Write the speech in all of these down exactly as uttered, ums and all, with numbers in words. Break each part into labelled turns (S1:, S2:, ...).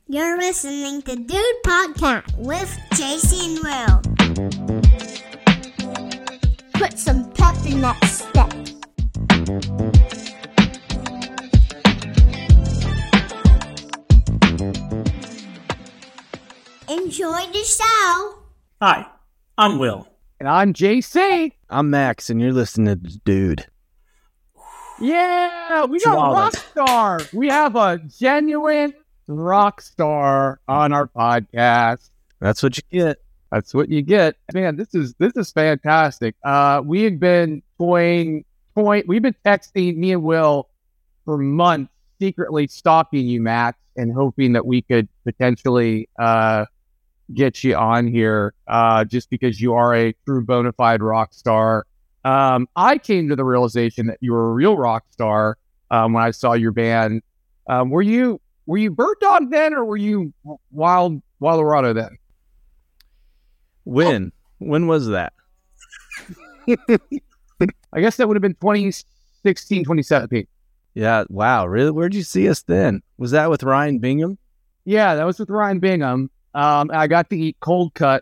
S1: You're listening to Dude Podcast with J C and Will. Put some pep in that step. Enjoy the show.
S2: Hi, I'm Will.
S3: And I'm J C.
S4: I'm Max, and you're listening to Dude.
S3: Yeah, we got a rock star. We have a genuine rock star on our podcast.
S4: That's what you get.
S3: That's what you get. Man, this is this is fantastic. Uh, we have been toying, toying, we've been texting, me and Will, for months, secretly stalking you, Max, and hoping that we could potentially uh, get you on here uh, just because you are a true bona fide rock star. Um, I came to the realization that you were a real rock star um, when I saw your band. Um, were you were you Bird Dog then, or were you Wild Wildorado then?
S4: When? Oh. When was that?
S3: I guess that would have been twenty sixteen, twenty seventeen.
S4: Yeah, wow, really? Where'd you see us then? Was that with Ryan Bingham?
S3: Yeah, that was with Ryan Bingham. Um, I got to eat cold cuts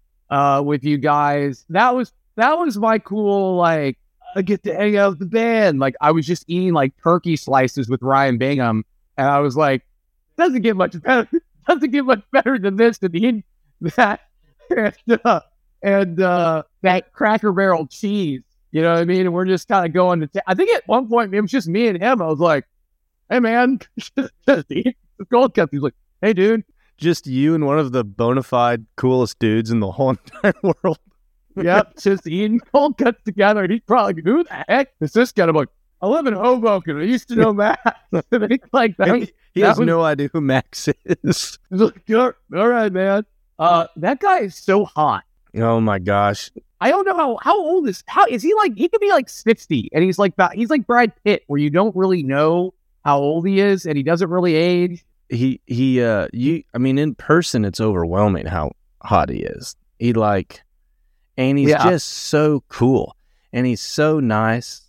S3: uh, with you guys. That was that was my cool, like, I get to hang out with the band. Like, I was just eating, like, turkey slices with Ryan Bingham, and I was like, doesn't get much better, doesn't get much better than this, than eating that, and, uh, and uh, that Cracker Barrel cheese. You know what I mean? And we're just kind of going to, t- I think at one point, it was just me and him. I was like, hey, man, just eat the cold cuts. He's like, hey, dude.
S4: Just you and one of the bona fide coolest dudes in the whole entire world.
S3: Yep, just eating cold cuts together. And he's probably like, who the heck is this guy? I'm like, I live in Hoboken. I used to know Max. like that.
S4: He, he
S3: that
S4: has
S3: was,
S4: no idea who Max is.
S3: He's like, all right, man. Uh, that guy is so hot.
S4: Oh my gosh.
S3: I don't know how how old is how is he like he could be like sixty and he's like he's like Brad Pitt where you don't really know how old he is and he doesn't really age.
S4: He he uh you I mean in person it's overwhelming how hot he is. He like and he's yeah. just so cool and he's so nice.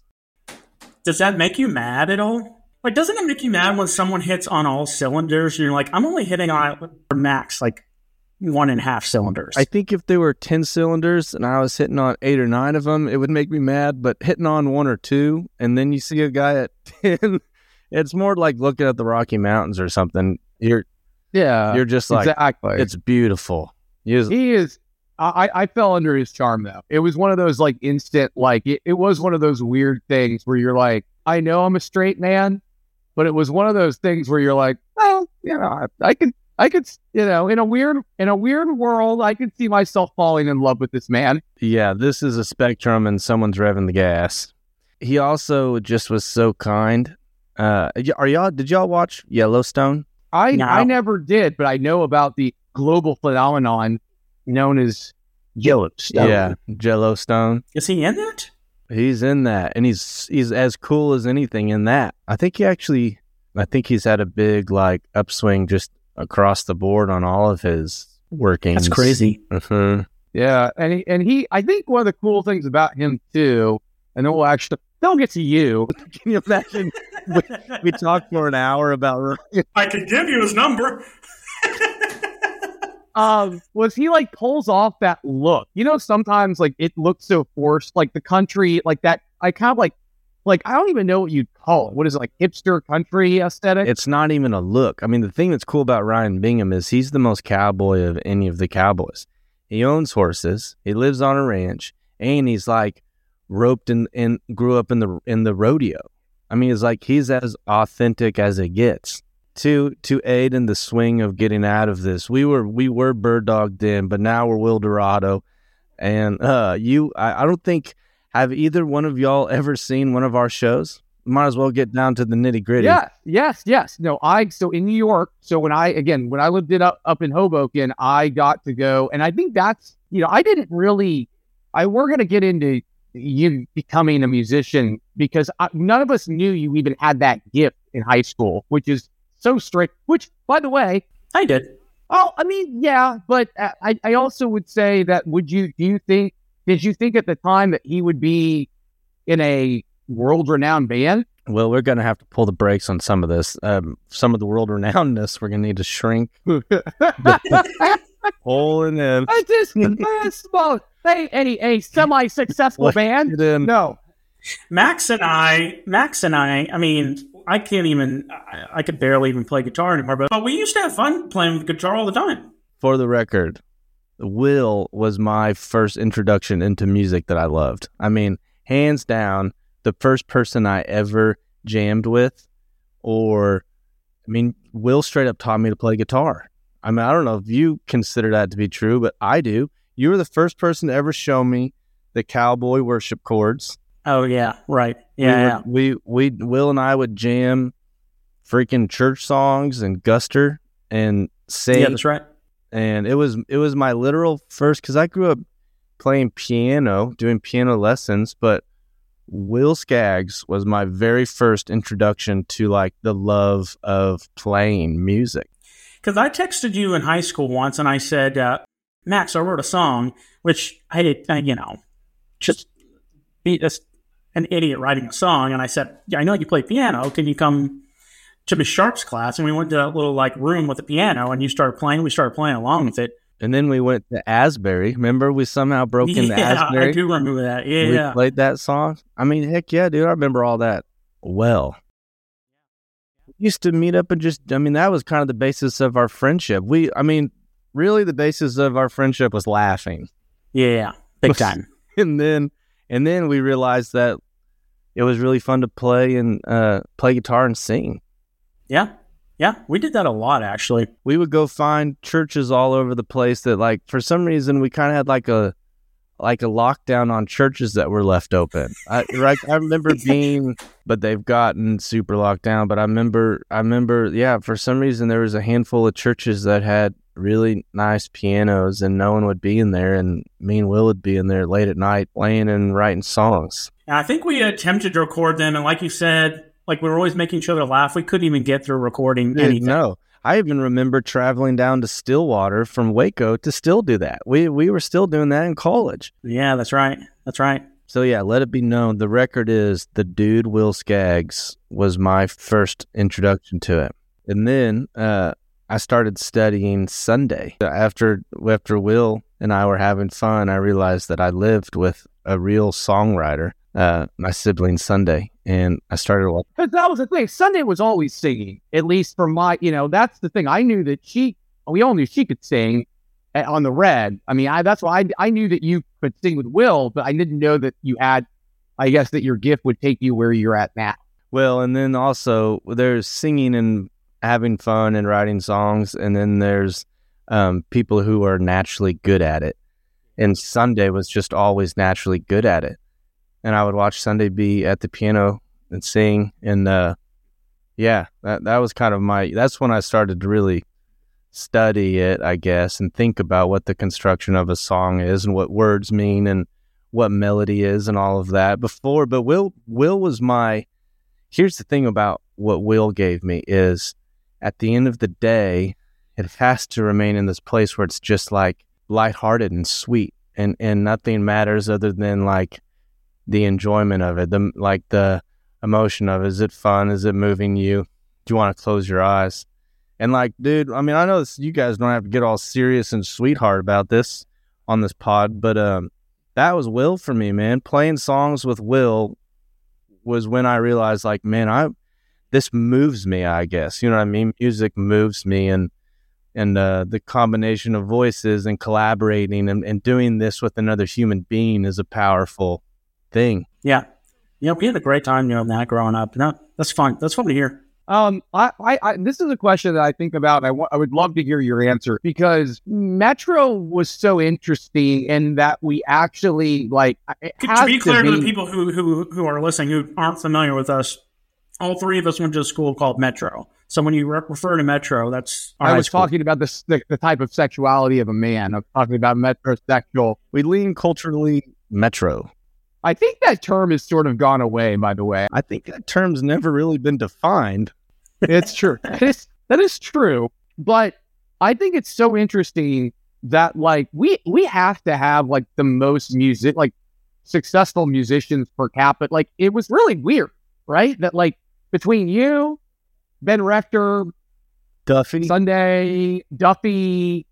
S2: Does that make you mad at all? Like, doesn't it make you mad when someone hits on all cylinders? You're like, I'm only hitting on max like one and a half cylinders.
S4: I think if there were ten cylinders and I was hitting on eight or nine of them, it would make me mad. But hitting on one or two, and then you see a guy at ten, it's more like looking at the Rocky Mountains or something. You're,
S3: yeah,
S4: you're just like,
S3: exactly.
S4: It's beautiful. He is.
S3: He is I, I fell under his charm though. It was one of those like instant, like it, it was one of those weird things where you're like, I know I'm a straight man, but it was one of those things where you're like, well, you know, I, I can. I could, you know, in a weird, in a weird world, I could see myself falling in love with this man.
S4: Yeah, this is a spectrum, and someone's revving the gas. He also just was so kind. Uh, are y'all? Did y'all watch Yellowstone?
S3: I
S2: no.
S3: I never did, but I know about the global phenomenon known as Yellowstone.
S4: Yeah, Yellowstone.
S2: Is he in that?
S4: He's in that, and he's he's as cool as anything in that. I think he actually, I think he's had a big like upswing just across the board on all of his workings.
S2: That's crazy.
S4: Uh-huh.
S3: Yeah, and he, and he, I think one of the cool things about him too, and then we'll actually, they'll get to you.
S4: Can you imagine? we, we talked for an hour about.
S2: I could give you his number.
S3: um, was he like pulls off that look? You know, sometimes like it looks so forced, like the country, like that. I kind of like. Like, I don't even know what you'd call it. What is it, like hipster country aesthetic?
S4: It's not even a look. I mean, the thing that's cool about Ryan Bingham is he's the most cowboy of any of the cowboys. He owns horses. He lives on a ranch, and he's like roped in and grew up in the in the rodeo. I mean, it's like he's as authentic as it gets. To to aid in the swing of getting out of this, we were we were Bird Dog then, but now we're Wildorado, and uh, you, I, I don't think. Have either one of y'all ever seen one of our shows? Might as well get down to the nitty gritty.
S3: Yes, yes, yes. No, I, so in New York, so when I, again, when I lived it up, up in Hoboken, I got to go, and I think that's, you know, I didn't really, I, we're going to get into you becoming a musician because I, none of us knew you even had that gift in high school, which is so strict, which, by the way,
S2: I did.
S3: Oh, I mean, yeah, but uh, I, I also would say that, would you, do you think, Did you think at the time that he would be in a world-renowned band?
S4: Well, we're going to have to pull the brakes on some of this. Um, some of the world-renownedness, we're going to need to shrink. Pulling in.
S3: I just a small, a, a, a semi-successful band. No,
S2: Max and I, Max and I, I mean, I can't even, I, I could barely even play guitar anymore, but, but we used to have fun playing with guitar all the time.
S4: For the record, Will was my first introduction into music that I loved. I mean, hands down, the first person I ever jammed with, or, I mean, Will straight up taught me to play guitar. I mean, I don't know if you consider that to be true, but I do. You were the first person to ever show me the cowboy worship chords.
S2: Oh, yeah, right. Yeah,
S4: we,
S2: yeah.
S4: would, we, we, Will and I would jam freaking church songs and guster and sing.
S2: Yeah, that's right.
S4: And it was, it was my literal first, because I grew up playing piano, doing piano lessons, but Will Skaggs was my very first introduction to like the love of playing music.
S2: Because I texted you in high school once and I said, uh, Max, I wrote a song, which I did, uh, you know, just be just an idiot writing a song. And I said, yeah, I know you play piano. Can you come to Miss Sharp's class? And we went to that little like room with the piano and you started playing. We started playing along with it.
S4: And then we went to Asbury. Remember, we somehow broke into
S2: yeah,
S4: Asbury?
S2: I do remember that. Yeah.
S4: We played that song. I mean, heck yeah, dude. I remember all that well. We used to meet up and just, I mean, that was kind of the basis of our friendship. We, I mean, really the basis of our friendship was laughing.
S2: Yeah, big time.
S4: and then, and then we realized that it was really fun to play and uh, play guitar and sing.
S2: Yeah. Yeah, we did that a lot, actually.
S4: We would go find churches all over the place that, like, for some reason, we kind of had like a like a lockdown on churches that were left open. I, right, I remember being, but they've gotten super locked down. But I remember, I remember, yeah, for some reason, there was a handful of churches that had really nice pianos, and no one would be in there, and me and Will would be in there late at night playing and writing songs.
S2: And I think we attempted to record them, and like you said, like we were always making each other laugh. We couldn't even get through recording anything.
S4: No, I even remember traveling down to Stillwater from Waco to still do that. We we were still doing that in college.
S2: Yeah, that's right. That's right.
S4: So yeah, let it be known. The record is the dude Will Skaggs was my first introduction to it, and then uh, I started studying Sunday. After after Will and I were having fun, I realized that I lived with a real songwriter. Uh, my sibling Sunday, and I started watching.
S3: Because that was the thing. Sunday was always singing, at least for my, you know, that's the thing. I knew that she, we all knew she could sing on the Red. I mean, I, that's why I, I knew that you could sing with Will, but I didn't know that you had, I guess that your gift would take you where you're at now.
S4: Well, and then also there's singing and having fun and writing songs, and then there's um, people who are naturally good at it. And Sunday was just always naturally good at it. And I would watch Sunday be at the piano and sing. And, uh, yeah, that that was kind of my, that's when I started to really study it, I guess, and think about what the construction of a song is and what words mean and what melody is and all of that before. But Will, Will was my, here's the thing about what Will gave me is at the end of the day, it has to remain in this place where it's just like lighthearted and sweet and, and nothing matters other than like, the enjoyment of it, the like the emotion of it. Is it fun? Is it moving you? Do you want to close your eyes? And like, dude, I mean, I know this, you guys don't have to get all serious and sweetheart about this on this pod, but um, that was Will for me, man. Playing songs with Will was when I realized, like, man, I this moves me. I guess you know what I mean. Music moves me, and and uh, the combination of voices and collaborating and, and doing this with another human being is a powerful thing.
S2: Yeah. Yeah, we had a great time doing that growing up. No, that's fun. That's fun to hear.
S3: Um, I, I, I, this is a question that I think about, and I, w- I would love to hear your answer, because Metro was so interesting in that we actually, like, it
S2: To
S3: has
S2: be clear to,
S3: be,
S2: the people who, who, who are listening who aren't familiar with us, all three of us went to a school called Metro. So when you re- refer to Metro, that's our
S3: I
S2: high
S3: was
S2: school.
S3: talking about this, the, the type of sexuality of a man. I'm talking about metrosexual.
S4: We lean culturally Metro.
S3: I think that term has sort of gone away, by the way.
S4: I think that term's never really been defined.
S3: It's true. That is, that is true. But I think it's so interesting that, like, we we have to have, like, the most music, like, successful musicians per capita. Like, it was really weird. right? That like between you, Ben Rector,
S4: Duffy.
S3: Sunday, Duffy.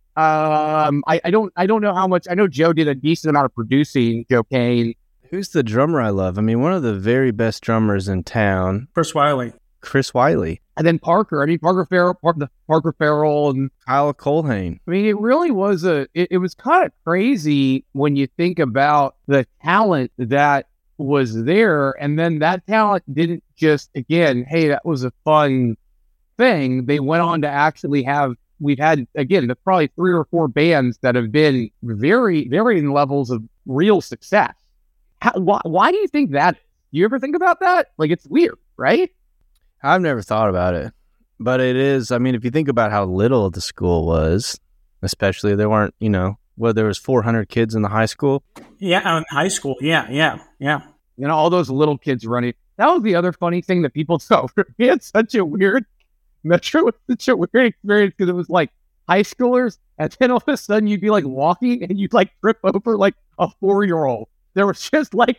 S3: Um, I, I don't I don't know how much. I know Joe did a decent amount of producing. Joe Kane.
S4: Who's the drummer I love? I mean, one of the very best drummers in town,
S2: Chris Wiley.
S4: Chris Wiley,
S3: And then Parker. I mean, Parker Farrell, Parker, Parker Farrell, and
S4: Kyle Colhane.
S3: I mean, it really was a. It, it was kind of crazy when you think about the talent that was there, and then that talent didn't just again, hey, that was a fun thing. They went on to actually have. We've had again, the probably three or four bands that have been very varying levels of real success. How, why, why do you think that? Do you ever think about that? Like, it's weird, right?
S4: I've never thought about it, but it is. I mean, if you think about how little the school was, especially there weren't, you know, well, there was four hundred kids in the high school.
S2: Yeah, in high school. Yeah, yeah, yeah.
S3: You know, all those little kids running. That was the other funny thing that people tell. We had such a weird Metro was such a weird experience because it was like high schoolers, and then all of a sudden you'd be like walking and you'd like trip over like a four year old. There was just like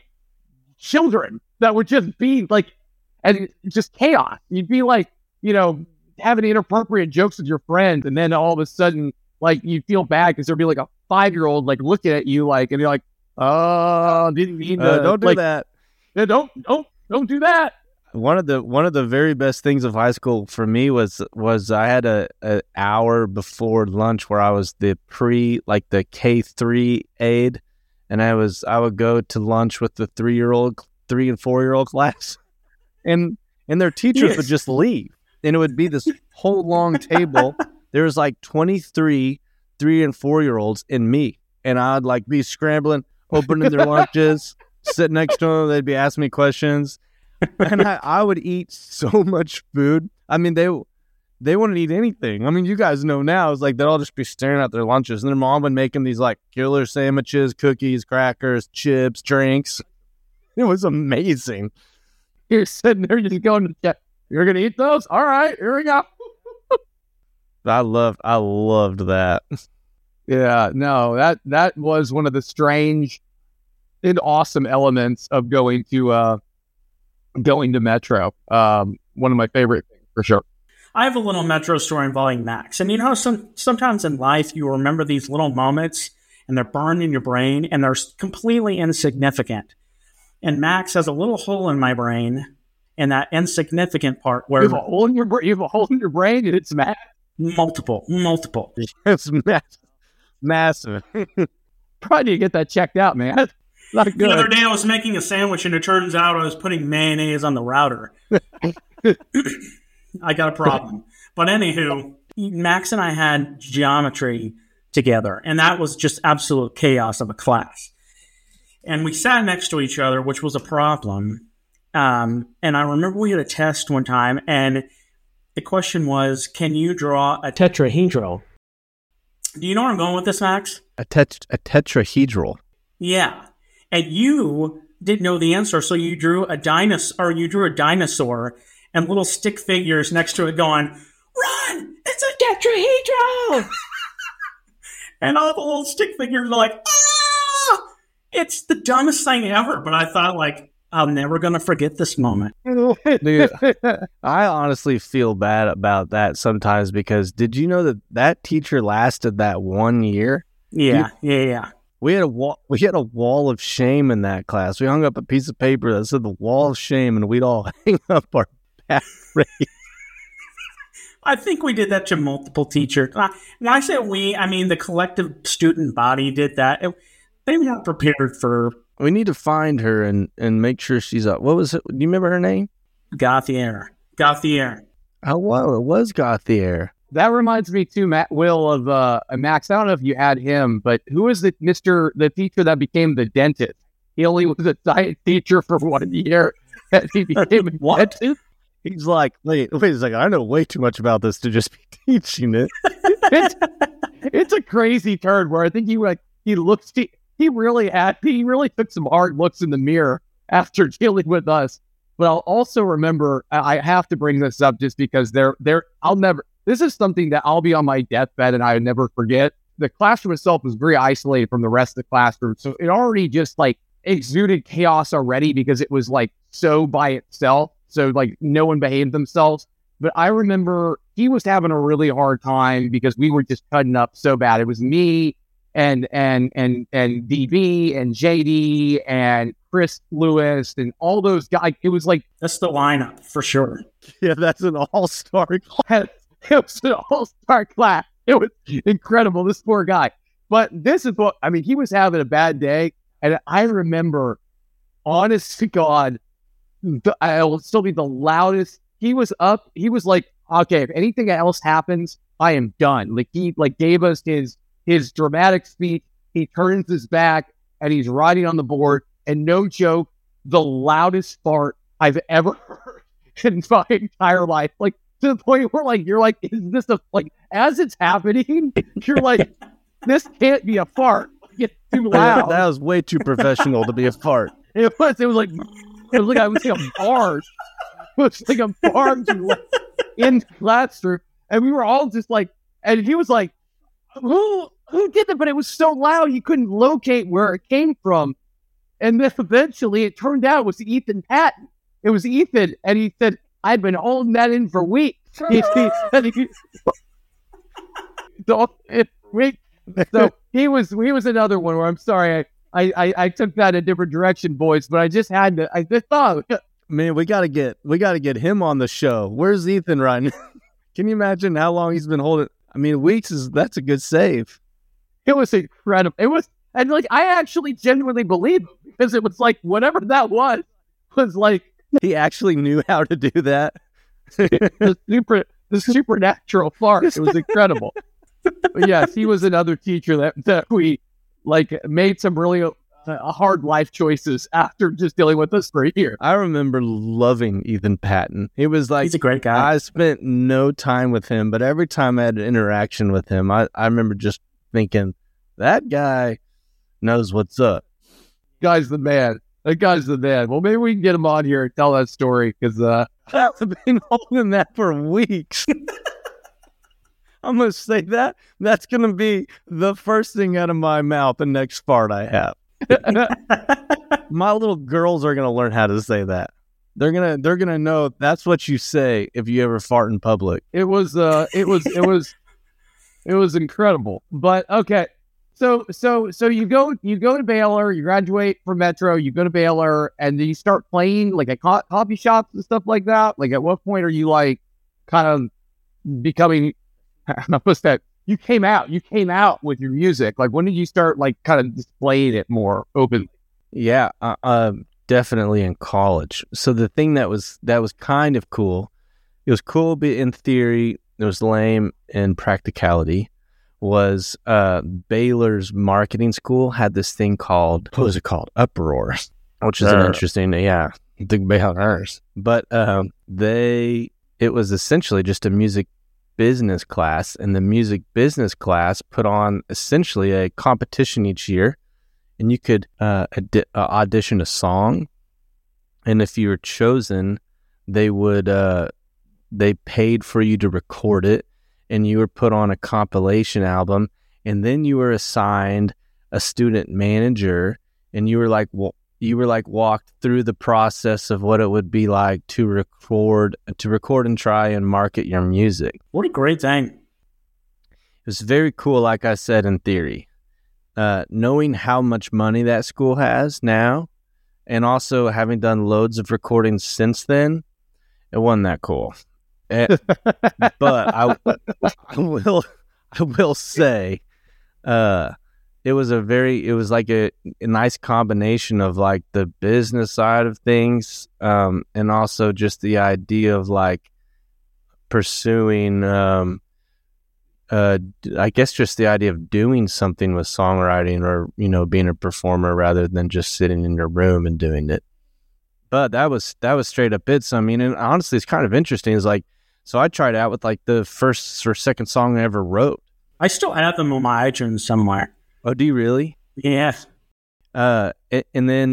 S3: children that would just be like, and just chaos. You'd be like, you know, having inappropriate jokes with your friends, and then all of a sudden, like, you'd feel bad because there'd be like a five year old like looking at you like, and you're like, oh, didn't mean to.
S4: Uh, don't do
S3: like,
S4: that.
S3: Yeah, don't, don't, don't do that.
S4: One of the one of the very best things of high school for me was was I had a, a hour before lunch where I was the pre like the K three aide, and I was I would go to lunch with the three year old three and four year old class, and and their teachers
S2: Yes.
S4: would just leave, and it would be this whole long table. There was like twenty-three three and four year olds and me, and I'd like be scrambling, opening their lunches, sitting next to them. They'd be asking me questions. And I, I would eat so much food. I mean, they they wouldn't eat anything. I mean, you guys know now, it's like they'd all just be staring at their lunches. And their mom would make them these like killer sandwiches, cookies, crackers, chips, drinks. It was amazing.
S3: You're sitting there just going, yeah, you're going to eat those? All right, here we go.
S4: I loved I loved that.
S3: Yeah, no, that that was one of the strange and awesome elements of going to uh going to Metro. Um, one of my favorite things for sure.
S2: I have a little Metro story involving Max. And you know, some sometimes in life you remember these little moments and they're burned in your brain and they're completely insignificant. And Max has a little hole in my brain in that insignificant part where
S3: You have a hole in your brain. You have a hole in your brain, and it's mad.
S2: multiple, multiple.
S4: It's massive. Massive.
S3: Probably need to get that checked out, man. Not
S2: The other
S3: good.
S2: day I was making a sandwich and it turns out I was putting mayonnaise on the router. I got a problem. But anywho, Max and I had geometry together, and that was just absolute chaos of a class. And we sat next to each other, which was a problem. Um, and I remember we had a test one time, and the question was, can you draw a tetrahedral? Do you know where I'm going with this, Max?
S4: A, tet- a tetrahedral.
S2: Yeah. And you didn't know the answer, so you drew a dinosaur, or you drew a dinosaur and little stick figures next to it going, run! It's a tetrahedral! And all the little stick figures are like, ah! It's the dumbest thing ever, but I thought, like, I'm never going to forget this moment.
S4: Dude, I honestly feel bad about that sometimes because did you know that that teacher lasted that one year?
S2: Yeah, yeah, yeah.
S4: We had a wall. We had a wall of shame in that class. We hung up a piece of paper that said the wall of shame, and we'd all hang up our back race.
S2: I think we did that to multiple teachers. Uh, When I say we, I mean the collective student body did that. It, they were not prepared for
S4: We need to find her and, and make sure she's up. What was it? Do you remember her name?
S2: Gauthier. Gauthier.
S4: Oh, well, it was Gauthier.
S3: That reminds me too, Matt Will of uh, Max. I don't know if you had him, but who was the Mister the teacher that became the dentist? He only was a science teacher for one year, and he became a
S2: What?
S3: dentist.
S4: He's like, wait, wait a second. I know way too much about this to just be teaching it.
S3: It's, it's a crazy turn where I think he like he looks he, he really had he really took some hard looks in the mirror after dealing with us. But I'll also remember I I have to bring this up just because they're they're I'll never. This is something that I'll be on my deathbed and I would never forget. The classroom itself was very isolated from the rest of the classroom. So it already just like exuded chaos already because it was like so by itself. so like no one behaved themselves. But I remember he was having a really hard time because we were just cutting up so bad. It was me and and and and D B and J D and Chris Lewis and all those guys. It was like
S2: That's the lineup for sure.
S4: Yeah, that's an all-star.
S3: it was an all-star class. It was incredible. This poor guy. But this is what I mean. He was having a bad day, and I remember, honest to God, the, I will still be the loudest. He was up. He was like, "Okay, if anything else happens, I am done." Like he like gave us his his dramatic speech. He turns his back and he's riding on the board. And no joke, the loudest fart I've ever heard in my entire life. Like to the point where like you're like, is this a like as it's happening? You're like, this can't be a fart. It's too loud.
S4: That was way too professional to be a fart.
S3: It was. It was like it was like I was like a barge. It was like a barge in the classroom, and we were all just like, and he was like, who who did that? But it was so loud he couldn't locate where it came from. And then eventually it turned out it was Ethan Patton. It was Ethan. And he said, I'd been holding that in for weeks. He, he, and he, so, it, we, so he was he was another one where I'm sorry, I, I, I took that a different direction, boys, but I just had to, I just thought.
S4: Man, we gotta get we gotta get him on the show. Where's Ethan right now? Can you imagine how long he's been holding? I mean, weeks is that's a good save.
S3: It was incredible. It was, and like I actually genuinely believe him. Because it was like, whatever that was, was like...
S4: He actually knew how to do that.
S3: the, super, the supernatural fart. It was incredible. But yes, he was another teacher that, that we, like, made some really uh, hard life choices after just dealing with us for a year.
S4: I remember loving Ethan Patton. He was like...
S2: He's a great guy.
S4: I spent no time with him, but every time I had an interaction with him, I, I remember just thinking, that guy knows what's up.
S3: Guy's the man. That guy's the man. Well, maybe we can get him on here and tell that story because uh,
S4: I've been holding that for weeks. I'm going to say that. That's going to be the first thing out of my mouth the next fart I have. My little girls are going to learn how to say that. They're going to they're going to know that's what you say if you ever fart in public.
S3: It was uh it was it was it was incredible. But okay. So so so you go you go to Baylor, you graduate from Metro, you go to Baylor, and then you start playing like at co- coffee shops and stuff like that. Like at what point are you like kind of becoming? What's that? You came out. You came out with your music. Like when did you start like kind of displaying it more openly?
S4: Yeah, uh, uh, definitely in college. So the thing that was that was kind of cool, it was cool in theory. It was lame in practicality. Was uh, Baylor's marketing school had this thing called, what was it called? Uproar, which is an interesting, yeah, the Baylor's. But um, they, it was essentially just a music business class, and the music business class put on essentially a competition each year, and you could uh, ad- uh, audition a song, and if you were chosen, they would, uh, they paid for you to record it, and you were put on a compilation album, and then you were assigned a student manager, and you were like, well, you were like walked through the process of what it would be like to record, to record and try and market your music.
S2: What a great thing!
S4: It was very cool, like I said, in theory. Uh, knowing how much money that school has now, and also having done loads of recordings since then, it wasn't that cool. It, but I, I will, I will say, uh, it was a very, it was like a, a nice combination of like the business side of things, um, and also just the idea of like pursuing, um, uh, I guess just the idea of doing something with songwriting or, you know, being a performer rather than just sitting in your room and doing it. But that was, that was straight up it. So, I mean, and honestly, it's kind of interesting. It's like, so I tried out with like the first or second song I ever wrote.
S2: I still have them on my iTunes somewhere.
S4: Oh, do you really?
S2: Yes.
S4: Uh, and, and then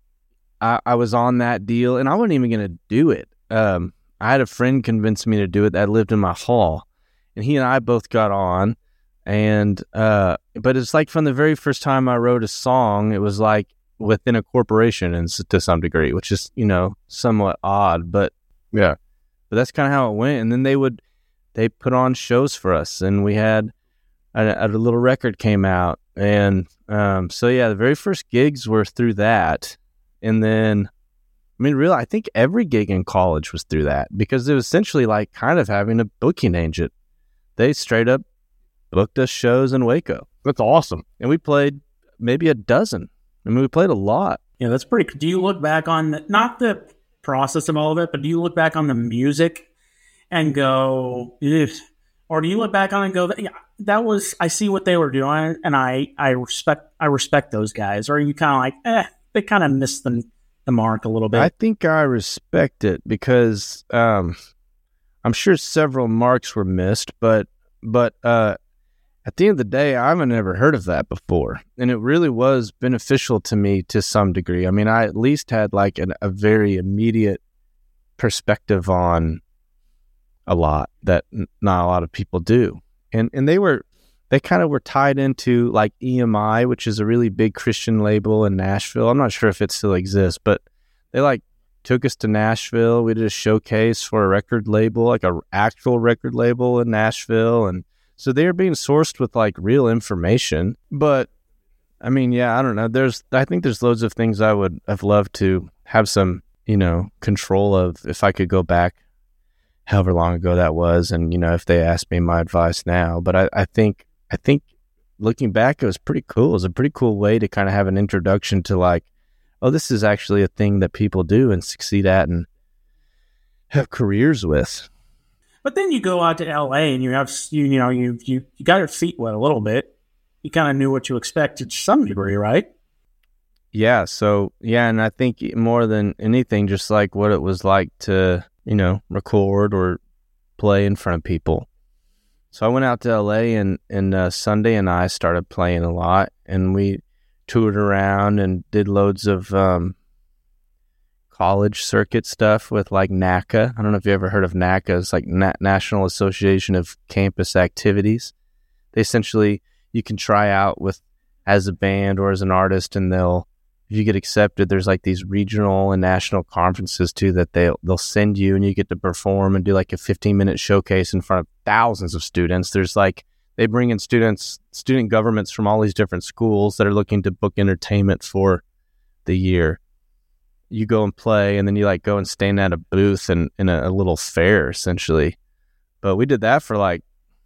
S4: I, I was on that deal, and I wasn't even going to do it. Um, I had a friend convince me to do it that lived in my hall, and he and I both got on. And uh, but it's like from the very first time I wrote a song, it was like within a corporation, and to some degree, which is, you know, somewhat odd. But
S3: Yeah.
S4: But that's kind of how it went. And then they would, they put on shows for us, and we had a, a little record came out. And um, so, yeah, the very first gigs were through that. And then, I mean, really, I think every gig in college was through that, because it was essentially like kind of having a booking agent. They straight up booked us shows in Waco.
S3: That's awesome.
S4: And we played maybe a dozen. I mean, we played a lot.
S2: Yeah, that's pretty. Do you look back on the, not the process of all of it, but do you look back on the music and go, ugh, or do you look back on it and go, yeah, that was, I see what they were doing, and I, I respect, I respect those guys, or are you kind of like, eh, they kind of missed the the mark a little bit?
S4: I think I respect it because um, I'm sure several marks were missed, but but uh, at the end of the day, I haven't ever heard of that before, and it really was beneficial to me to some degree. I mean, I at least had like an, a very immediate perspective on a lot that n- not a lot of people do, and and they were they kind of were tied into like E M I, which is a really big Christian label in Nashville. I'm not sure if it still exists, but they like took us to Nashville. We did a showcase for a record label, like a actual record label in Nashville. And so they were being sourced with like real information. But I mean, yeah, I don't know. There's, I think there's loads of things I would have loved to have some, you know, control of if I could go back however long ago that was. And, you know, if they asked me my advice now, but I, I think, I think looking back, it was pretty cool. It was a pretty cool way to kind of have an introduction to like, oh, this is actually a thing that people do and succeed at and have careers with.
S2: But then you go out to L A and you have, you, you know, you, you, you got your feet wet a little bit. You kind of knew what you expected to some degree, right?
S4: Yeah. So, yeah. And I think more than anything, just like what it was like to, you know, record or play in front of people. So I went out to L A and, and uh, Sunday and I started playing a lot, and we toured around and did loads of um, college circuit stuff with like NACA. I don't know if you ever heard of NACA. It's like Na- National Association of Campus Activities. They essentially, you can try out with as a band or as an artist, and they'll, if you get accepted, there's like these regional and national conferences too that they'll, they'll send you, and you get to perform and do like a fifteen minute showcase in front of thousands of students. There's like, they bring in students, student governments from all these different schools that are looking to book entertainment for the year. You go and play, and then you like go and stand at a booth and in a, a little fair essentially. But we did that for like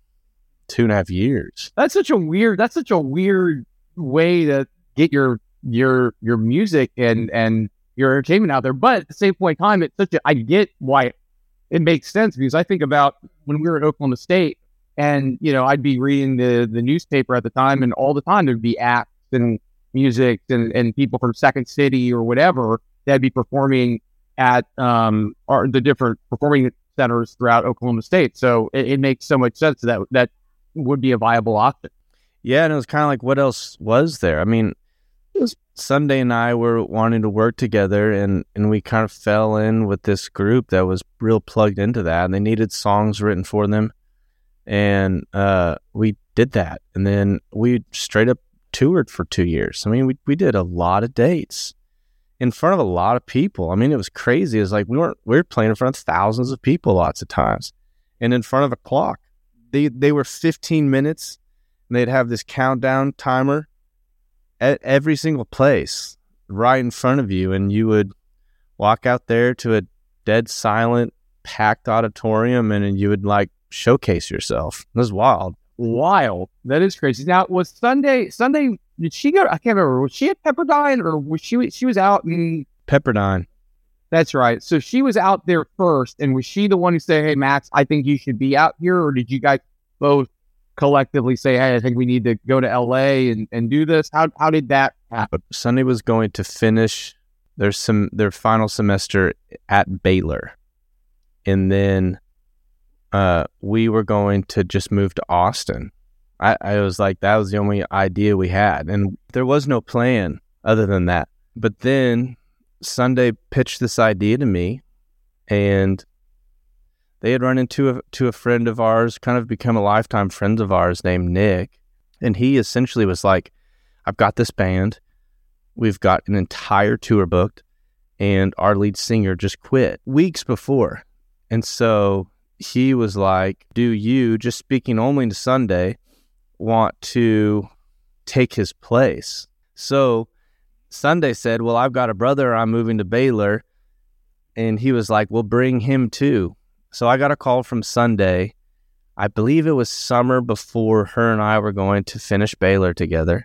S4: two and a half years.
S3: That's such a weird, that's such a weird way to get your, your, your music and, and your entertainment out there. But at the same point in time, it's such a, I get why it makes sense, because I think about when we were at Oklahoma State, and, you know, I'd be reading the, the newspaper at the time, and all the time there'd be acts and music and, and people from Second City or whatever that'd be performing at um or the different performing centers throughout Oklahoma State. So it, it makes so much sense that that would be a viable option.
S4: Yeah, and it was kind of like, what else was there? I mean, it was Sunday and I were wanting to work together, and, and we kind of fell in with this group that was real plugged into that, and they needed songs written for them. And uh, we did that. And then we straight up toured for two years. I mean, we, we did a lot of dates in front of a lot of people. I mean, it was crazy. It was like we weren't, we were playing in front of thousands of people lots of times, and in front of a clock. They, they were fifteen minutes, and they'd have this countdown timer at every single place right in front of you. And you would walk out there to a dead silent, packed auditorium, and, and you would like showcase yourself. It was wild.
S3: Wild. That is crazy. Now, was Sunday, Sunday, did she go, I can't remember, was she at Pepperdine, or was she, she was out in...
S4: Pepperdine.
S3: That's right. So she was out there first, and was she the one who said, hey, Max, I think you should be out here, or did you guys both collectively say, hey, I think we need to go to L A and, and do this? How how did that happen?
S4: Sunday was going to finish their, some, their final semester at Baylor, and then uh, we were going to just move to Austin. I, I was like, that was the only idea we had, and there was no plan other than that. But then Sunday pitched this idea to me, and they had run into a, to a friend of ours, kind of become a lifetime friend of ours named Nick. And he essentially was like, I've got this band. We've got an entire tour booked, and our lead singer just quit weeks before. And so he was like, do you, just speaking only to Sunday, want to take his place? So Sunday said, well, I've got a brother, I'm moving to Baylor. And he was like, well, bring him too. So I got a call from Sunday. I believe it was summer before her and I were going to finish Baylor together.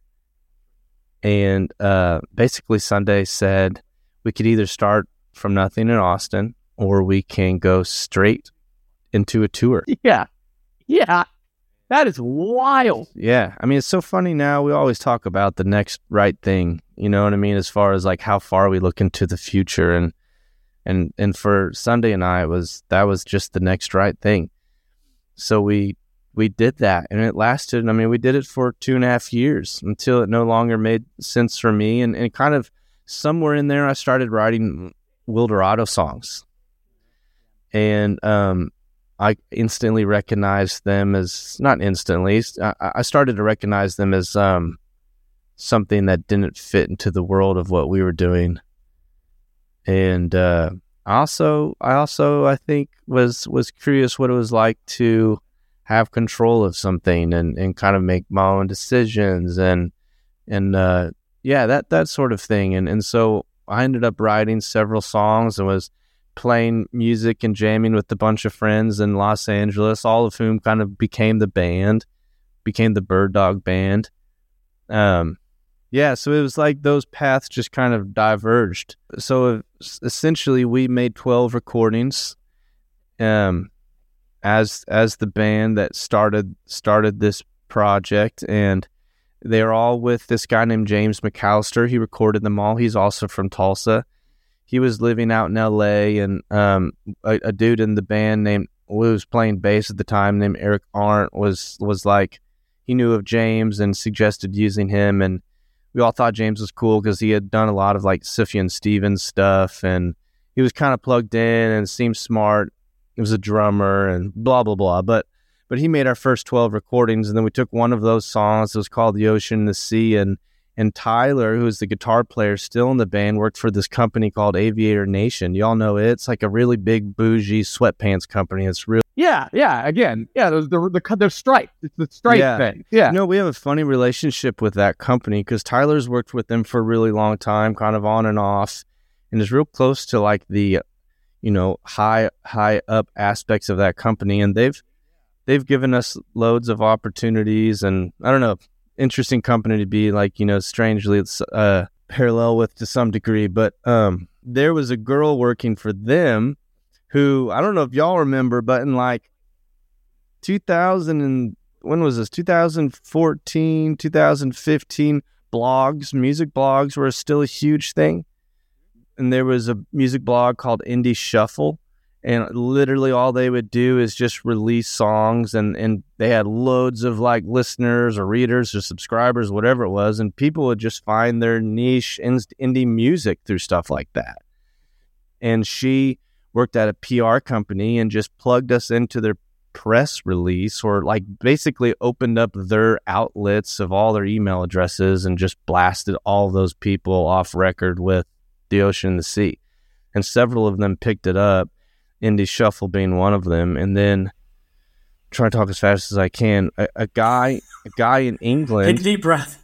S4: And uh, basically Sunday said we could either start from nothing in Austin or we can go straight into a tour.
S3: Yeah. Yeah. That is wild.
S4: Yeah. I mean, it's so funny now. We always talk about the next right thing. You know what I mean? As far as like how far we look into the future. And and and for Sunday and I, it was that was just the next right thing. So we we did that, and it lasted. I mean, we did it for two and a half years until it no longer made sense for me. And, and kind of somewhere in there, I started writing Wildorado songs. And um, I instantly recognized them as, not instantly, I, I started to recognize them as um, something that didn't fit into the world of what we were doing. And uh, also, I also, I think, was was curious what it was like to have control of something and, and kind of make my own decisions and and uh, yeah, that that sort of thing. And and so I ended up writing several songs and was playing music and jamming with a bunch of friends in Los Angeles, all of whom kind of became the band, became the Bird Dog Band. Um, yeah, so it was like those paths just kind of diverged. So essentially, we made twelve recordings, um, as as the band that started started this project, and they are all with this guy named James McAllister. He recorded them all. He's also from Tulsa. He was living out in L A, and um, a, a dude in the band named who was playing bass at the time named Eric Arndt was was like, he knew of James and suggested using him, and we all thought James was cool because he had done a lot of like Sufjan Stevens stuff, and he was kind of plugged in and seemed smart. He was a drummer and blah blah blah. But but he made our first twelve recordings, and then we took one of those songs. It was called "The Ocean and the Sea," and and Tyler, who was the guitar player still in the band, worked for this company called Aviator Nation. Y'all know it. It's like a really big bougie sweatpants company. It's real.
S3: Yeah, yeah. Again, yeah. The the the, the stripe. It's the stripe
S4: yeah.
S3: thing. Yeah.
S4: You know, we have a funny relationship with that company because Tyler's worked with them for a really long time, kind of on and off, and is real close to like the, you know, high high up aspects of that company, and they've they've given us loads of opportunities, and I don't know, interesting company to be like, you know, strangely it's uh, parallel with to some degree, but um, there was a girl working for them who, I don't know if y'all remember, but in like two thousand and when was this? twenty fourteen, twenty fifteen, blogs, music blogs were still a huge thing. And there was a music blog called Indie Shuffle, and literally all they would do is just release songs, and, and they had loads of like listeners or readers or subscribers, whatever it was, and people would just find their niche in indie music through stuff like that. And she worked at a P R company and just plugged us into their press release, or like basically opened up their outlets of all their email addresses and just blasted all those people off record with The Ocean and the Sea. And several of them picked it up, Indie Shuffle being one of them. And then, trying to talk as fast as I can, a, a guy a guy in England...
S2: Take a deep breath.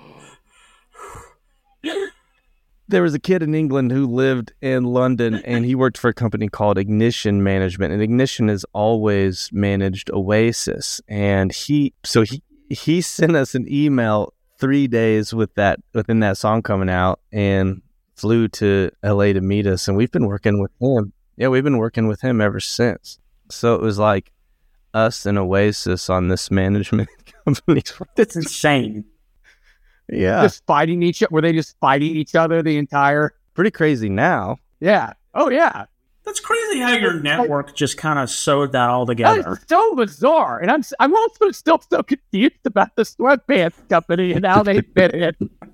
S4: There was a kid in England who lived in London, and he worked for a company called Ignition Management. And Ignition has always managed Oasis. And he, so he, he sent us an email three days with that, within that song coming out, and flew to L A to meet us. And we've been working with him. Yeah, we've been working with him ever since. So it was like us and Oasis on this management company.
S2: That's insane.
S4: Yeah.
S3: Just fighting each other. Were they just fighting each other the entire...
S4: Pretty crazy now.
S3: Yeah. Oh, yeah.
S2: That's crazy how your network just kind of sewed that all together.
S3: That's so bizarre. And I'm I'm also still so confused about the sweatpants company and how they fit in.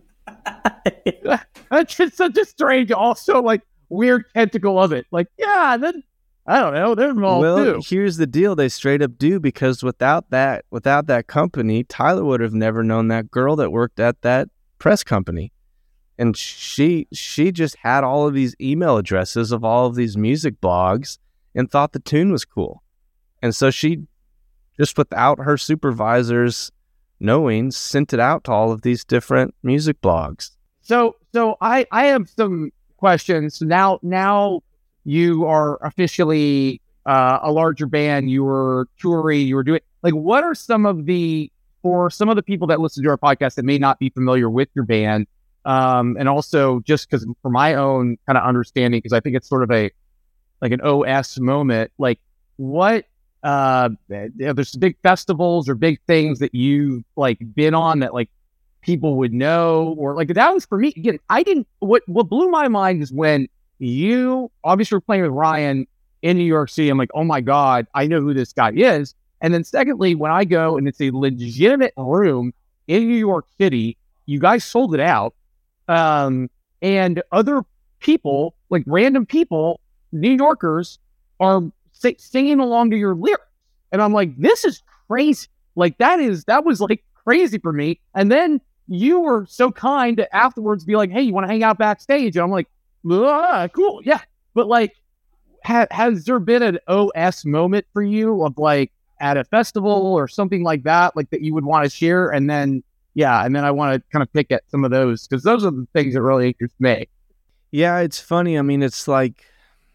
S3: That's just such a strange, also like weird tentacle of it. Like, yeah, then I don't know. They're involved
S4: well,
S3: too.
S4: Here's the deal. They straight up do, because without that, without that company, Tyler would have never known that girl that worked at that press company. And she, she just had all of these email addresses of all of these music blogs, and thought the tune was cool. And so she, just without her supervisors knowing, sent it out to all of these different music blogs.
S3: So, so I, I have some questions. Now, now you are officially uh, a larger band. You were touring. You were doing like, what are some of the, for some of the people that listen to our podcast that may not be familiar with your band, um, and also just because for my own kind of understanding, because I think it's sort of a like an O S moment. Like, what? Uh, you know, there's big festivals or big things that you've like been on that like people would know, or like that was for me. Again, I didn't. What what blew my mind is when you obviously were playing with Ryan in New York City. I'm like, oh my god, I know who this guy is. And then secondly, when I go and it's a legitimate room in New York City, you guys sold it out, um, and other people, like random people, New Yorkers, are si- singing along to your lyrics, and I'm like, this is crazy. Like that is that was like crazy for me. And then you were so kind to afterwards be like, hey, you want to hang out backstage? And I'm like, ah, cool, yeah. But like, ha- has there been an O S moment for you of like at a festival or something like that, like that you would want to share? And then, yeah, and then I want to kind of pick at some of those because those are the things that really interest me.
S4: Yeah, it's funny. I mean, it's like,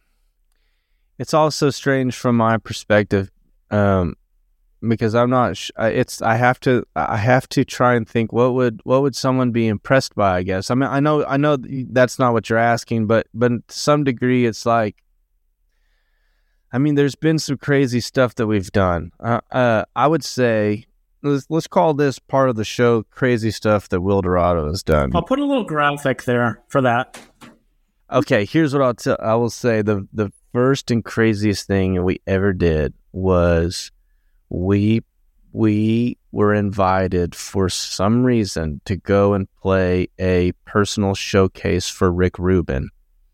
S4: it's also strange from my perspective, um, because I'm not. Sh- it's I have to. I have to try and think what would what would someone be impressed by. I guess. I mean, I know. I know that's not what you're asking, but but to some degree, it's like. I mean, there's been some crazy stuff that we've done. Uh, uh, I would say let's, let's call this part of the show crazy stuff that Wildorado has done.
S2: I'll put a little graphic there for that.
S4: Okay, here's what I'll tell. I will say the the first and craziest thing we ever did was we we were invited for some reason to go and play a personal showcase for Rick Rubin.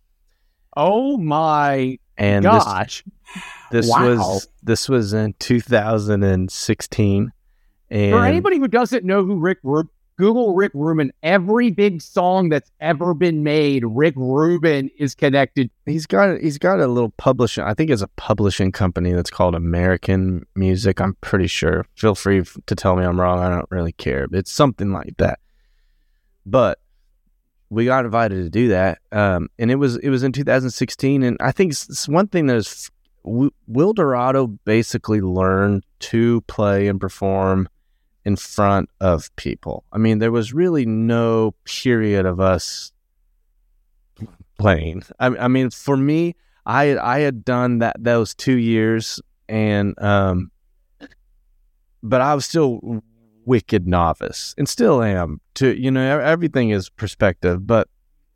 S3: Oh my
S4: and
S3: gosh!
S4: This, this
S3: wow.
S4: was this was in two thousand sixteen. And
S3: for anybody who doesn't know who Rick Rubin, Google Rick Rubin. Every big song that's ever been made, Rick Rubin is connected.
S4: He's got he's got a little publishing. I think it's a publishing company that's called American Music. I'm pretty sure. Feel free to tell me I'm wrong. I don't really care. It's something like that. But we got invited to do that, um, and it was it was in two thousand sixteen. And I think it's one thing that is Wildorado basically learned to play and perform in front of people. I mean, there was really no period of us playing. I, I mean, for me, I I had done that those two years, and um, but I was still wicked novice, and still am. To you know, everything is perspective. But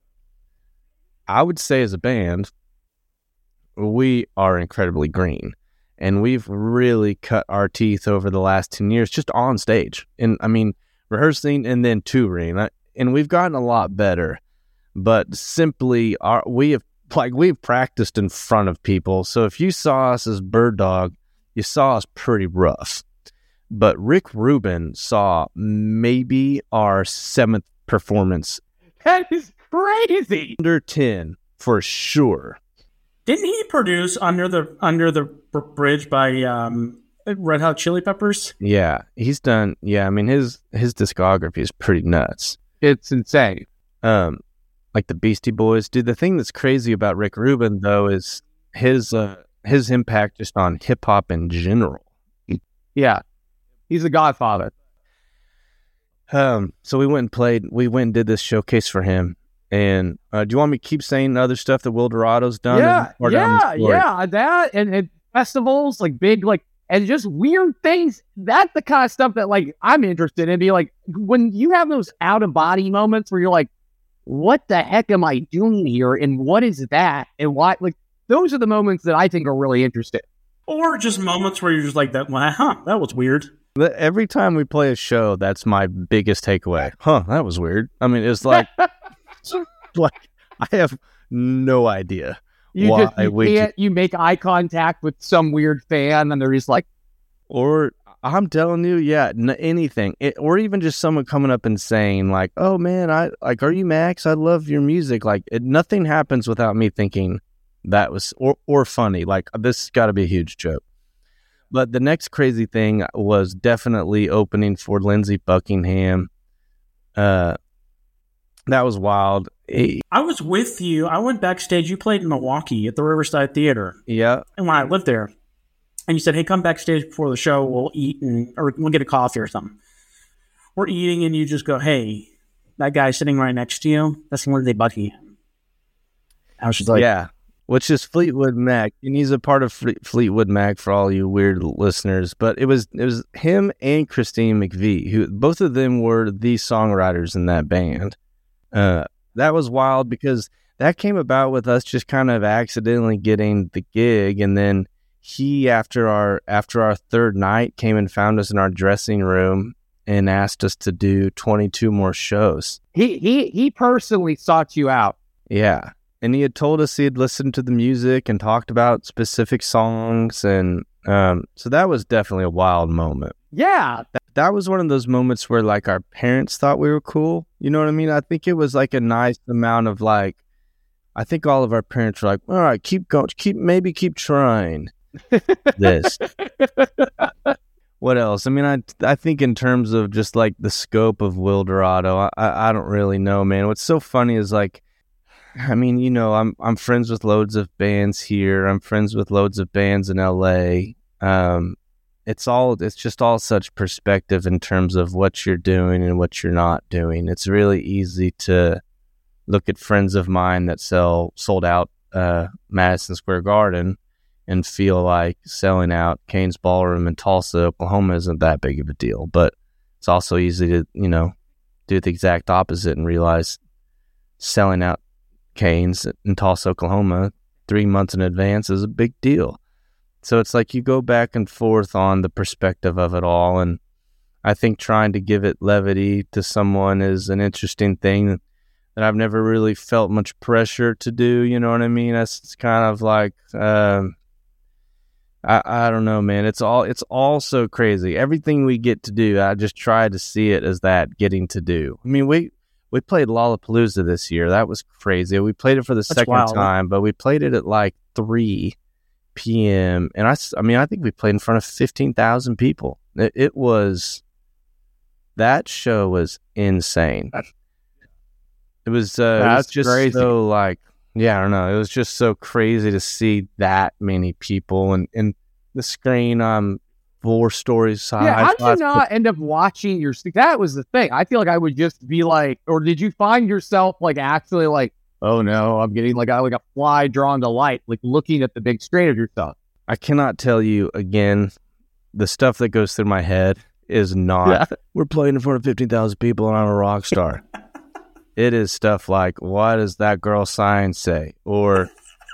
S4: I would say, as a band, we are incredibly green. And we've really cut our teeth over the last ten years just on stage. And I mean, rehearsing and then touring. And we've gotten a lot better. But simply, our, we have like we've practiced in front of people. So if you saw us as Bird Dog, you saw us pretty rough. But Rick Rubin saw maybe our seventh performance.
S3: That is crazy.
S4: Under ten, for sure.
S2: Didn't he produce Under the Under the Bridge by um, Red Hot Chili Peppers?
S4: Yeah, he's done. Yeah, I mean his his discography is pretty nuts.
S3: It's insane.
S4: Um, like the Beastie Boys. Dude, the thing that's crazy about Rick Rubin though is his uh, his impact just on hip hop in general.
S3: Yeah, he's a godfather.
S4: Um, so we went and played. We went and did this showcase for him. And uh, do you want me to keep saying other stuff that Wildorado's done?
S3: Yeah,
S4: or
S3: yeah, yeah. That and, and festivals, like big, like, and just weird things. That's the kind of stuff that, like, I'm interested in. Be like, when you have those out of body moments where you're like, what the heck am I doing here? And what is that? And why? Like, those are the moments that I think are really interesting.
S2: Or just moments where you're just like, that, well, huh, that was weird.
S4: Every time we play a show, that's my biggest takeaway. Huh, that was weird. I mean, it's like, like I have no idea
S3: you
S4: why
S3: just, you
S4: we
S3: can't, you make eye contact with some weird fan and they're just like,
S4: or I'm telling you, yeah, n- anything, it, or even just someone coming up and saying like, "Oh man, I like, are you Max? I love your music." Like, it, nothing happens without me thinking, That was or or funny. Like this has got to be a huge joke. But the next crazy thing was definitely opening for Lindsey Buckingham. Uh, that was wild. He,
S2: I was with you. I went backstage. You played in Milwaukee at the Riverside Theater.
S4: yeah,
S2: And when I lived there, and you said, hey, come backstage before the show. We'll eat and or we'll get a coffee or something. We're eating, and you just go, hey, that guy sitting right next to you, that's Lindsey Buckingham. I was just like,
S4: yeah. Which is Fleetwood Mac, and he's a part of Fle- Fleetwood Mac for all you weird listeners. But it was it was him and Christine McVie, who both of them were the songwriters in that band. Uh, that was wild because that came about with us just kind of accidentally getting the gig, and then he after our after our third night came and found us in our dressing room and asked us to do twenty-two more shows.
S3: He he he personally sought you out.
S4: Yeah. And he had told us he had listened to the music and talked about specific songs. And um, so that was definitely a wild moment.
S3: Yeah.
S4: That, that was one of those moments where like our parents thought we were cool. You know what I mean? I think it was like a nice amount of like, I think all of our parents were like, all right, keep going, keep, maybe keep trying this. What else? I mean, I I think in terms of just like the scope of Wildorado, I, I, I don't really know, man. What's so funny is like, I mean, you know, I'm I'm friends with loads of bands here. I'm friends with loads of bands in L A. Um, it's all it's just all such perspective in terms of what you're doing and what you're not doing. It's really easy to look at friends of mine that sell sold out uh, Madison Square Garden and feel like selling out Kane's Ballroom in Tulsa, Oklahoma isn't that big of a deal. But it's also easy to, you know, do the exact opposite and realize selling out Kane's in Tulsa, Oklahoma, three months in advance is a big deal. So it's like you go back and forth on the perspective of it all. And I think trying to give it levity to someone is an interesting thing that I've never really felt much pressure to do. You know what I mean? That's it's kind of like, um, I, I don't know, man. It's all, it's all so crazy. Everything we get to do, I just try to see it as that getting to do. I mean, we, We played Lollapalooza this year. That was crazy. We played it for the
S2: That's
S4: second
S2: wild.
S4: time, but we played it at like three p.m. And I, s- I mean, I think we played in front of fifteen thousand people. It, it was, that show was insane. It was, uh, it was
S3: That's
S4: just
S3: crazy.
S4: so like, yeah, I don't know. It was just so crazy to see that many people and, and the screen on four stories high.
S3: Yeah, how did you
S4: Lots of-
S3: not end up watching your? That was the thing. I feel like I would just be like, or did you find yourself like actually like, oh no, I'm getting like a, like a fly drawn to light, like looking at the big screen of yourself.
S4: I cannot tell you again, the stuff that goes through my head is not,
S3: Yeah.
S4: we're playing in front of fifteen thousand people and I'm a rock star. It is stuff like, what does that girl sign say? Or,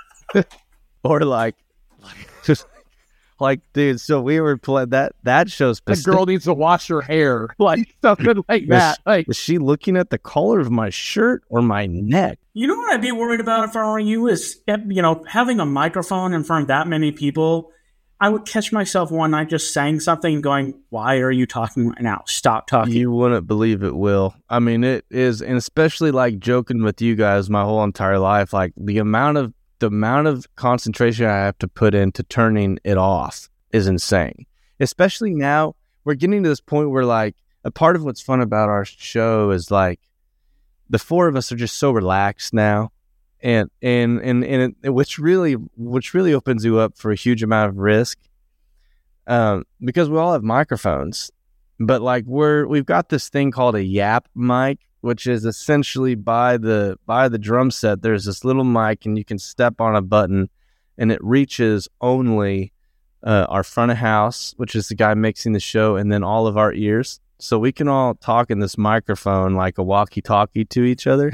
S4: or like, just like, dude, so we were playing that, that show's
S3: The girl needs to wash her hair, like something like that. Like,
S4: Was she looking at the collar of my shirt or my neck?
S2: You know what I'd be worried about if I were you is, you know, having a microphone in front of that many people. I would catch myself one night just saying something going, why are you talking right now? Stop talking.
S4: You wouldn't believe it, Will. I mean, it is, and especially like joking with you guys my whole entire life, like the amount of the amount of concentration I have to put into turning it off is insane. Especially now, we're getting to this point where like a part of what's fun about our show is like the four of us are just so relaxed now. And and and and it, which really which really opens you up for a huge amount of risk, um, because we all have microphones, but like we're we've got this thing called a yap mic, which is essentially by the by the drum set. There's this little mic, and you can step on a button, and it reaches only uh, our front of house, which is the guy mixing the show, and then all of our ears, so we can all talk in this microphone like a walkie-talkie to each other,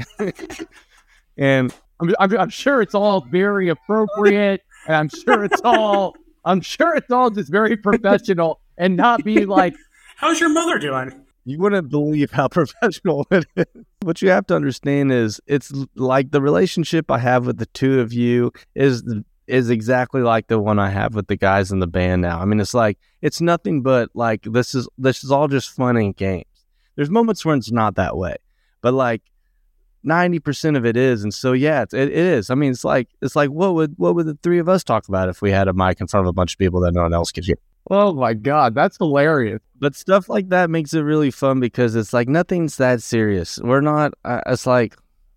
S4: and.
S3: I'm, I'm, I'm sure it's all very appropriate, and I'm sure it's all, I'm sure it's all just very professional, and not be like,
S2: How's your mother doing?
S4: You wouldn't believe how professional it is. What you have to understand is it's like the relationship I have with the two of you is is exactly like the one I have with the guys in the band now. I mean, it's like, it's nothing but like, this is, this is all just fun and games. There's moments when it's not that way, but like, ninety percent of it is. And so, yeah, it, it is. I mean, it's like, it's like, what would, what would the three of us talk about if we had a mic in front of a bunch of people that no one else could hear?
S3: Oh my God, that's hilarious.
S4: But stuff like that makes it really fun because it's like, nothing's that serious. We're not, uh, it's like,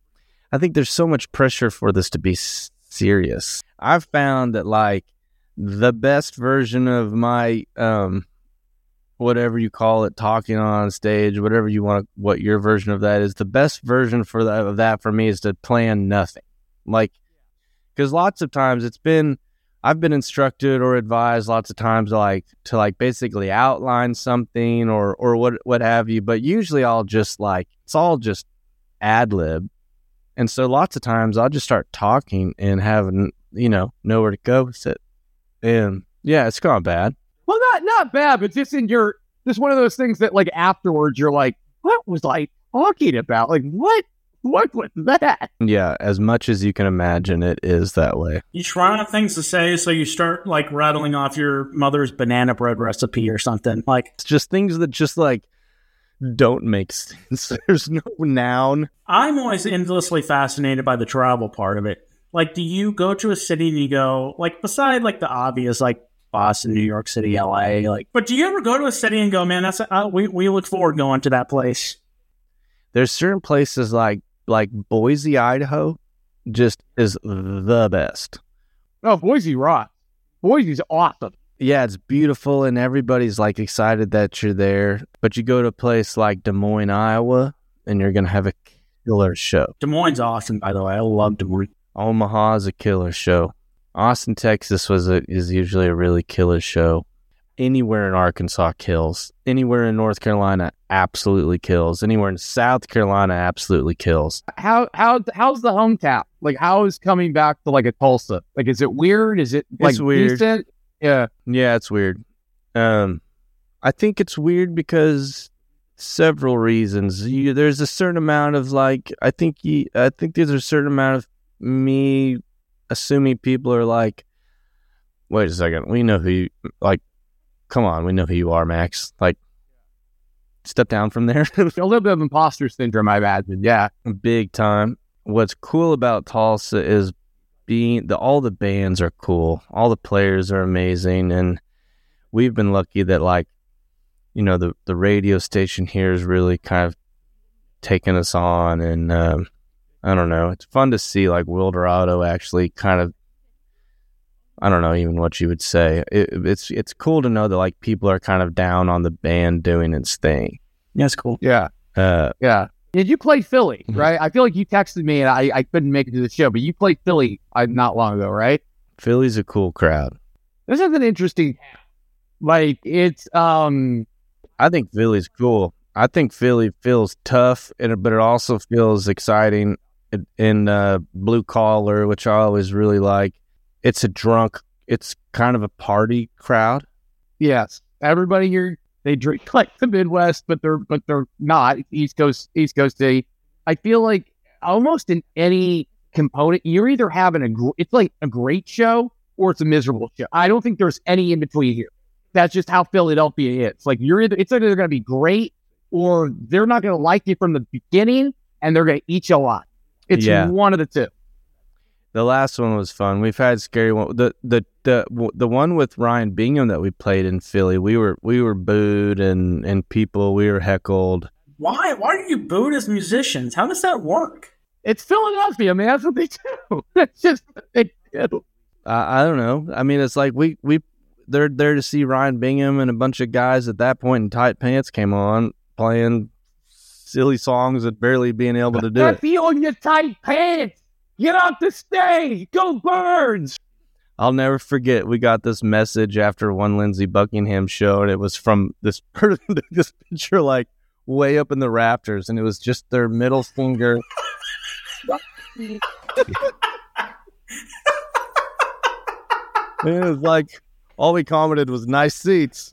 S4: I think there's so much pressure for this to be s- serious. I've found that like the best version of my, um, whatever you call it, talking on stage, whatever you want, what your version of that is, the best version for that, of that for me is to plan nothing. Like, because lots of times it's been, I've been instructed or advised lots of times like to like basically outline something or, or what, what have you. But usually I'll just like, it's all just ad lib. And so lots of times I'll just start talking and having, you know, nowhere to go with it. And yeah, it's gone bad.
S3: Well, not not bad, but just in your, just one of those things that like afterwards you're like, what was I talking about? Like, what? What was that?
S4: Yeah, as much as you can imagine, it is that way.
S2: You just run out of things to say, so you start like rattling off your mother's banana bread recipe or something. Like,
S4: it's just things that just like don't make sense. There's no noun.
S2: I'm always endlessly fascinated by the travel part of it. Like, do you go to a city and you go, like, beside like the obvious, like Boston, New York City, L A, like, but do you ever go to a city and go, man, that's uh, we we look forward to going to that place?
S4: There's certain places like like Boise, Idaho, just is the best.
S3: Oh, Boise rock. Boise's awesome.
S4: Yeah, it's beautiful and everybody's like excited that you're there. But you go to a place like Des Moines, Iowa, and you're gonna have a killer show.
S2: Des Moines is awesome, by the way. I love Des Moines.
S4: Omaha is a killer show. Austin, Texas was a, is usually a really killer show. Anywhere in Arkansas kills. Anywhere in North Carolina absolutely kills. Anywhere in South Carolina absolutely kills.
S3: How how how's the home tap? Like, how is coming back to like a Tulsa? Like, is it weird? Is it like
S4: It's weird.
S3: decent? Yeah.
S4: Yeah, it's weird. Um, I think it's weird because several reasons. You, there's a certain amount of like, I think you, I think there's a certain amount of me assuming people are like, wait a second, we know who you, like, come on, we know who you are, Max. Like, step down from there.
S3: A little bit of imposter syndrome, I imagine. Yeah.
S4: Big time. What's cool about Tulsa is being, the all the bands are cool. All the players are amazing. And we've been lucky that, like, you know, the, the radio station here is really kind of taking us on. And, um, I don't know, it's fun to see, like, Wildorado actually kind of, I don't know even what you would say. It, it's it's cool to know that like people are kind of down on the band doing its thing.
S2: Yeah, it's cool.
S3: Yeah.
S4: Uh,
S3: Yeah. Did you play Philly, right? I feel like you texted me and I, I couldn't make it to the show, but you played Philly uh, not long ago, right?
S4: Philly's a cool crowd.
S3: This is an interesting, like, it's, um,
S4: I think Philly's cool. I think Philly feels tough, and but it also feels exciting in, in uh, blue collar, which I always really like. It's a drunk, it's kind of a party crowd.
S3: yes, everybody here, they drink like the Midwest, but they're, but they're not East Coast, East Coast City. I feel like almost in any component, you're either having a, gr- it's like a great show or it's a miserable show. I don't think there's any in between here. That's just how Philadelphia is. Like, you're either, it's either going to be great or they're not going to like you from the beginning and they're going to eat you alive. It's
S4: Yeah.
S3: one of the two.
S4: The last one was fun. We've had scary one. The the the the one with Ryan Bingham that we played in Philly. We were we were booed and and people we were heckled.
S2: Why? Why are you booed as musicians? How does that work?
S3: It's Philadelphia, man. That's what they do. That's just what they do.
S4: I, I don't know. I mean, it's like we we they're there to see Ryan Bingham and a bunch of guys at that point in tight pants came on playing silly songs and barely being able to do
S3: Not
S4: it.
S3: feeling your tight pants. Get off the stage. Go Birds.
S4: I'll never forget. We got this message after one Lindsey Buckingham show, and it was from this person, this picture, like way up in the rafters, and it was just their middle finger. And it was like all we commented was nice seats.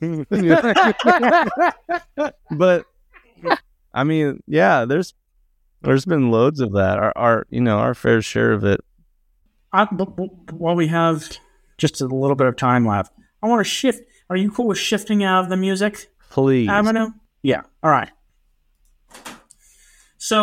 S4: But I mean, yeah, there's there's been loads of that. Our, our you know, our fair share of it.
S2: I, but, but while we have just a little bit of time left, I want to shift. Are you cool with shifting out of the music
S4: Please.
S2: avenue? Yeah. All right. So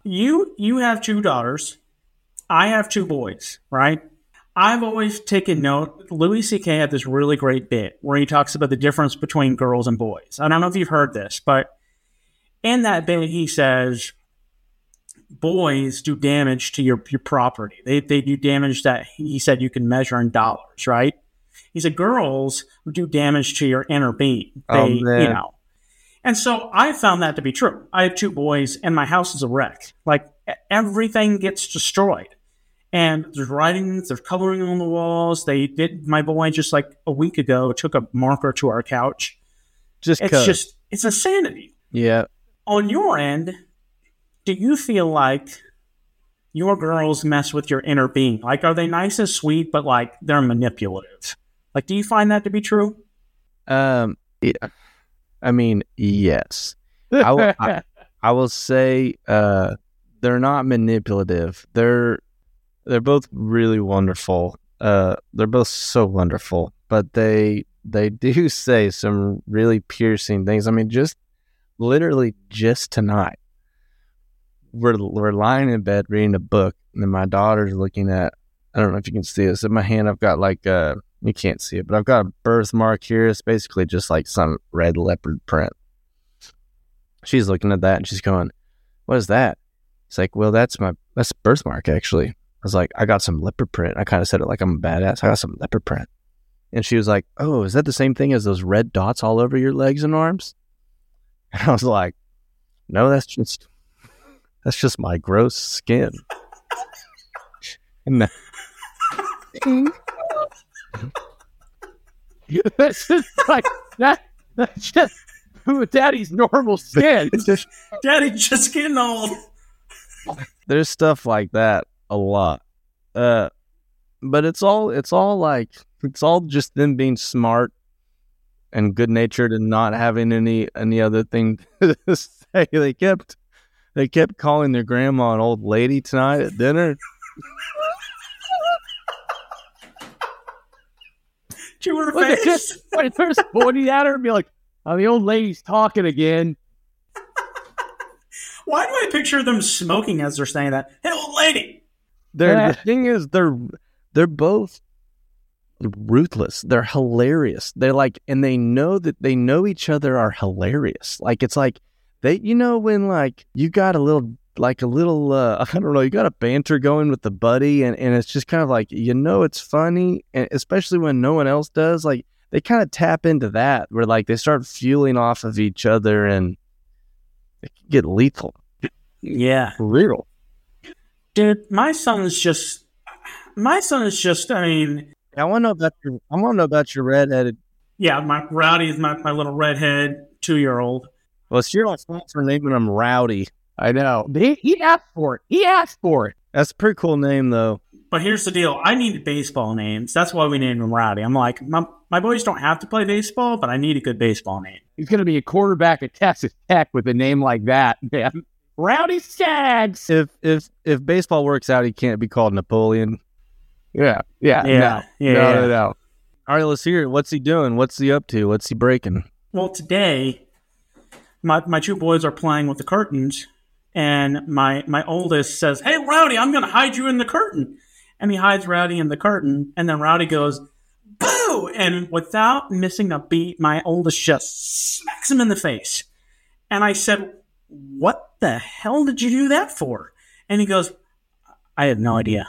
S2: You you have two daughters. I have two boys, right? I've always taken note. Louis C K had this really great bit where he talks about the difference between girls and boys. I don't know if you've heard this, but in that bit he says boys do damage to your, your property. They they do damage that he said you can measure in dollars, right? He said girls do damage to your inner being. They,
S4: Oh, man.
S2: you know. And so I found that to be true. I have two boys, and my house is a wreck. Like, e- everything gets destroyed. And there's writings, there's coloring on the walls. They did, my boy just like a week ago took a marker to our couch.
S4: Just
S2: It's
S4: 'cause.
S2: just, it's insanity.
S4: Yeah.
S2: On your end, do you feel like your girls mess with your inner being? Like, are they nice and sweet, but like they're manipulative? Like, do you find that to be true?
S4: Um, yeah. I mean, yes. I will, I, I will say uh, they're not manipulative. They're they're both really wonderful. Uh, they're both so wonderful, but they they do say some really piercing things. I mean, just literally just tonight, we're we're lying in bed reading a book, and then my daughter's looking at. I don't know if you can see this in my hand. I've got like uh you can't see it, but I've got a birthmark here. It's basically just like some red leopard print. She's looking at that and she's going, "What is that?" It's like, "Well, that's my that's a birthmark actually." I was like, "I got some leopard print." I kind of said it like I'm a badass. I got some leopard print. And she was like, "Oh, is that the same thing as those red dots all over your legs and arms?" And I was like, "No, that's just that's just my gross skin." And that,
S3: That's just like that. That's just Daddy's normal skin.
S4: it's just
S2: Daddy, just getting old.
S4: there's stuff like that a lot. Uh, but it's all it's all like it's all just them being smart and good natured and not having any any other thing to say. They kept they kept calling their grandma an old lady tonight at dinner.
S2: To her
S3: Look at
S2: face.
S3: this. When it first pointing at her and be like, "Oh, the old lady's talking again."
S2: Why do I picture them smoking as they're saying that? Hey, old lady.
S4: They're,
S3: Yeah.
S4: the thing is, they're they're both ruthless. They're hilarious. They're like, and they know that they know each other are hilarious. Like it's like they, you know, when like you got a little, like a little, uh, I don't know, you got a banter going with the buddy, and and it's just kind of like you know it's funny, and especially when no one else does. Like they kind of tap into that where like they start fueling off of each other, and it can get lethal.
S2: Yeah.
S4: For real.
S2: Dude, my son is just, my son is just, I mean,
S4: I want to know about your. I want to know about your redheaded.
S2: yeah, my Rowdy is my, my little redhead two-year-old.
S4: Well, it's your fault for naming him Rowdy.
S3: I know. He, he asked for it. He asked for it.
S4: That's a pretty cool name, though.
S2: But here's the deal. I needed baseball names. That's why we named him Rowdy. I'm like, my, my boys don't have to play baseball, but I need a good baseball name.
S3: He's going to be a quarterback at Texas Tech with a name like that, man. Rowdy Skaggs.
S4: If if if baseball works out, he can't be called Napoleon.
S3: Yeah, yeah,
S2: Yeah,
S3: no,
S2: yeah,
S3: no,
S2: yeah.
S3: no, no.
S4: All right, let's hear it. What's he doing? What's he up to? What's he breaking?
S2: Well, today, my my two boys are playing with the curtains, and my my oldest says, "Hey, Rowdy, I'm going to hide you in the curtain." And he hides Rowdy in the curtain, and then Rowdy goes, "Boo!" And without missing a beat, my oldest just smacks him in the face. And I said, "What the hell did you do that for?" And he goes, "I had no idea."